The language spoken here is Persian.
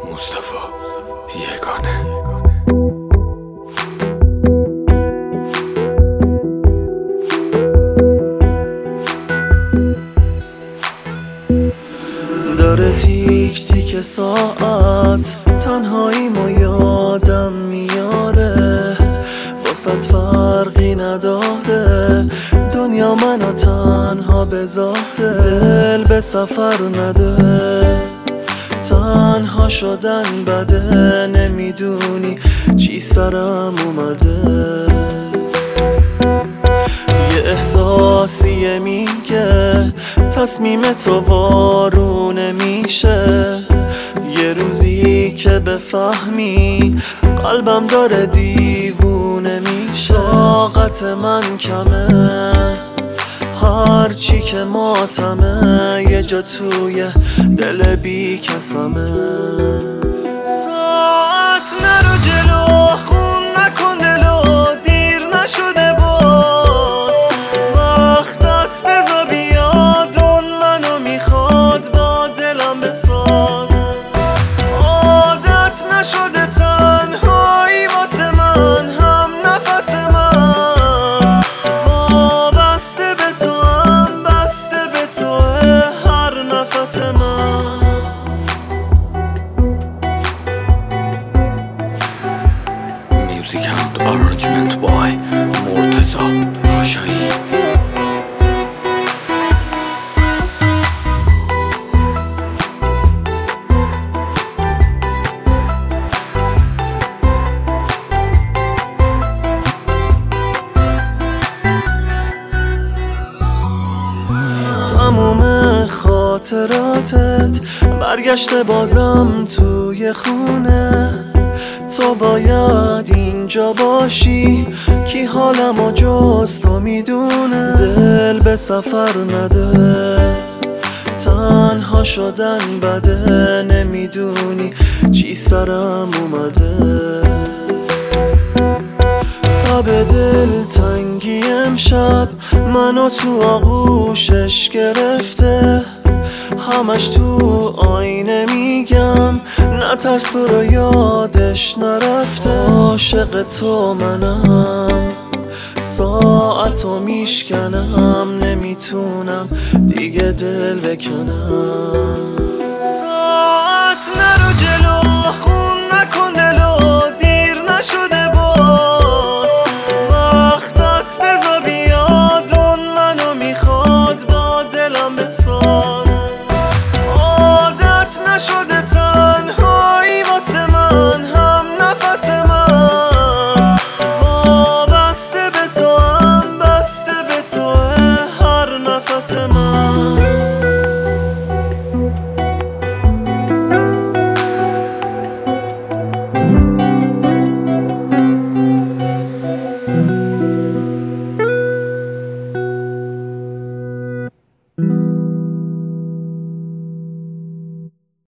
مصطفی یگانه. داره تیک تیک ساعت، تنهاییمو یادم میاره، واسط فرقی نداره، دنیا منو تنها بذاره. دل به سفر نده، تنها شدن بده، نمیدونی چی سرم اومده. یه احساسیه میگه تصمیم تو وارونه میشه، یه روزی که بفهمی قلبم داره دیوونه میشه. طاقت من کمه، هرچی که ماتمه، یه جا توی دل بی کسمه. ساعت نرو جلو، خون نکن دلو، دیر نشده باز، وقت است بزا بیاد، اون منو میخواد با دلم بساز. عادت نشده تنهایی واسه من، هم نفس من وابسته به تو، هم بسته به تو هر نفس من. Music and arrangement by مرتضی پاشایی. تموم خاطراتت برگشته بازم توی خونه، تو باید اینجا باشی، کی حالمو جز تو میدونه. دل به سفر نده، تنها شدن بده، نمیدونی چی سرم اومده. تب دل تنگی امشب منو تو آغوشش گرفته، همش تو آینه میگم نترس تو رو یادش نرفته. عاشق تو منم، ساعتو میشکنم، نمیتونم دیگه دل بکنم. ساعت نرو جلو،